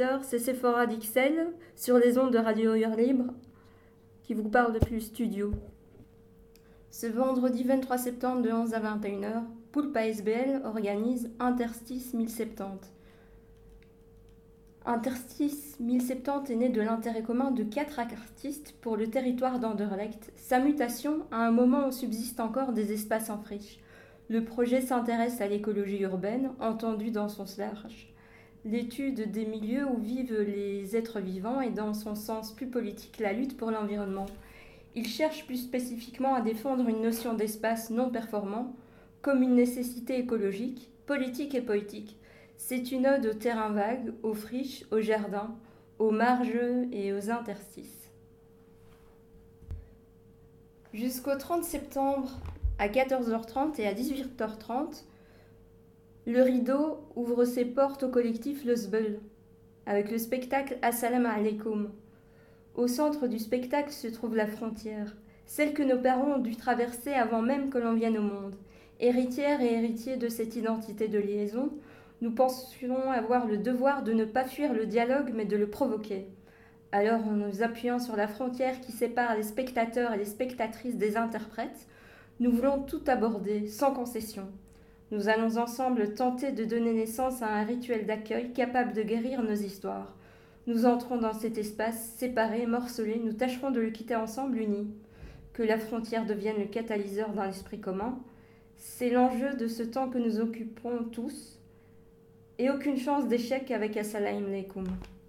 auditeurs, c'est Sephora d'Ixelles, sur les ondes de Radio Air Libre, qui vous parle depuis le studio. Ce vendredi 23 septembre de 11 à 21h, Poulpe ASBL organise Interstice 1070. Interstice 1070 est né de l'intérêt commun de 4 artistes pour le territoire d'Anderlecht. Sa mutation à un moment où subsistent encore des espaces en friche. Le projet s'intéresse à l'écologie urbaine, entendue dans son large. L'étude des milieux où vivent les êtres vivants et dans son sens plus politique, la lutte pour l'environnement. Il cherche plus spécifiquement à défendre une notion d'espace non performant comme une nécessité écologique, politique et poétique. C'est une ode aux terrains vagues, aux friches, aux jardins, aux marges et aux interstices. Jusqu'au 30 septembre, à 14h30 et à 18h30, le rideau ouvre ses portes au collectif Le Zbeul, avec le spectacle Assalamu alaikum. Au centre du spectacle se trouve la frontière, celle que nos parents ont dû traverser avant même que l'on vienne au monde. Héritières et héritiers de cette identité de liaison, nous pensions avoir le devoir de ne pas fuir le dialogue mais de le provoquer. Alors, en nous appuyant sur la frontière qui sépare les spectateurs et les spectatrices des interprètes, nous voulons tout aborder, sans concession. Nous allons ensemble tenter de donner naissance à un rituel d'accueil capable de guérir nos histoires. Nous entrons dans cet espace, séparés, morcelés, nous tâcherons de le quitter ensemble, unis. Que la frontière devienne le catalyseur d'un esprit commun, c'est l'enjeu de ce temps que nous occupons tous, et aucune chance d'échec avec Assalamu alaikum.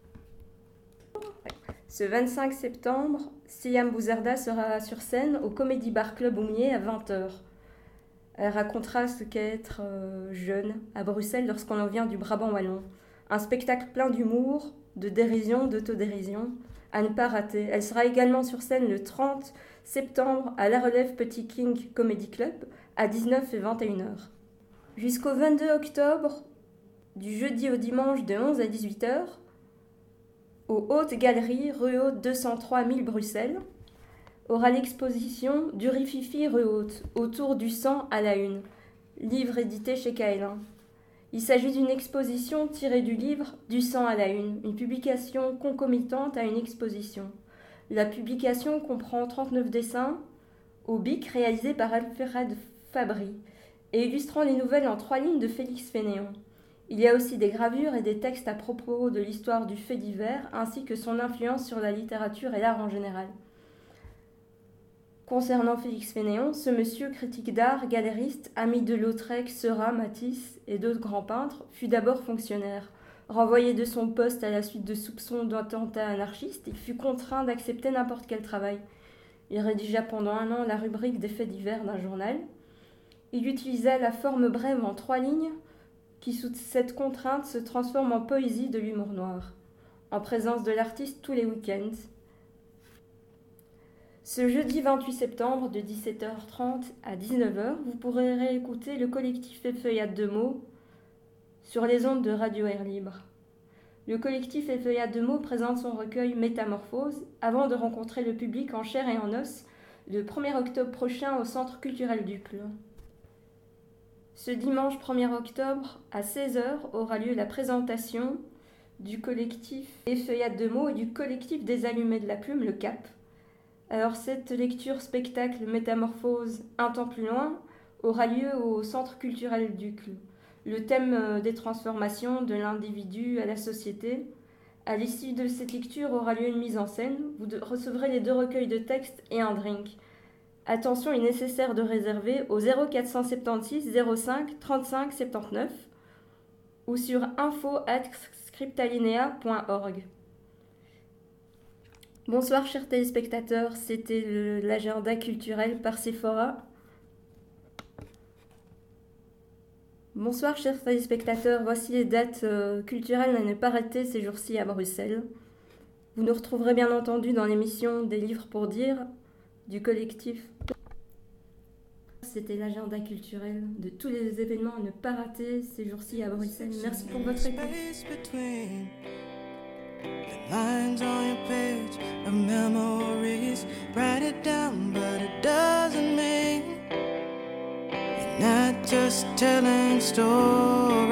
Ce 25 septembre, Siam Bouzerda sera sur scène au Comedy Bar Club Oumier à 20h. Elle racontera ce qu'est être jeune à Bruxelles lorsqu'on en vient du Brabant wallon. Un spectacle plein d'humour, de dérision, d'autodérision, à ne pas rater. Elle sera également sur scène le 30 septembre à La Relève Petit King Comedy Club à 19 et 21h. Jusqu'au 22 octobre, du jeudi au dimanche de 11 à 18h, aux Hautes Galeries, rue Haute 203 000 Bruxelles, aura l'exposition du Rififi rue Haute, autour du sang à la une, livre édité chez Kaelin. Il s'agit d'une exposition tirée du livre Du sang à la une publication concomitante à une exposition. La publication comprend 39 dessins au bic réalisés par Alfred Fabry et illustrant les nouvelles en 3 lignes de Félix Fénéon. Il y a aussi des gravures et des textes à propos de l'histoire du fait divers ainsi que son influence sur la littérature et l'art en général. Concernant Félix Fénéon, ce monsieur, critique d'art, galériste, ami de Lautrec, Seurat, Matisse et d'autres grands peintres, fut d'abord fonctionnaire. Renvoyé de son poste à la suite de soupçons d'attentats anarchistes, il fut contraint d'accepter n'importe quel travail. Il rédigea pendant 1 an la rubrique des faits divers d'un journal. Il utilisa la forme brève en 3 lignes, qui sous cette contrainte se transforme en poésie de l'humour noir, en présence de l'artiste tous les week-ends. Ce jeudi 28 septembre de 17h30 à 19h, vous pourrez réécouter le collectif Effeuillade de mots sur les ondes de Radio Air Libre. Le collectif Effeuillade de mots présente son recueil Métamorphose avant de rencontrer le public en chair et en os le 1er octobre prochain au Centre culturel d'Uccle. Ce dimanche 1er octobre à 16h aura lieu la présentation du collectif Effeuillade de mots et du collectif des Allumés de la Plume, le CAP. Alors cette lecture-spectacle Métamorphose un temps plus loin aura lieu au Centre culturel d'Uccle. Le thème des transformations de l'individu à la société. À l'issue de cette lecture aura lieu une mise en scène. Vous recevrez les 2 recueils de textes et un drink. Attention, il est nécessaire de réserver au 0476 05 35 79 ou sur info@scriptalinea.org. Bonsoir chers téléspectateurs, c'était l'agenda culturel par Sephora. Bonsoir chers téléspectateurs, voici les dates culturelles à ne pas rater ces jours-ci à Bruxelles. Vous nous retrouverez bien entendu dans l'émission des livres pour dire du collectif. C'était l'agenda culturel de tous les événements à ne pas rater ces jours-ci à Bruxelles. Merci pour votre écoute. The lines on your page of memories, write it down, but it doesn't mean you're not just telling stories.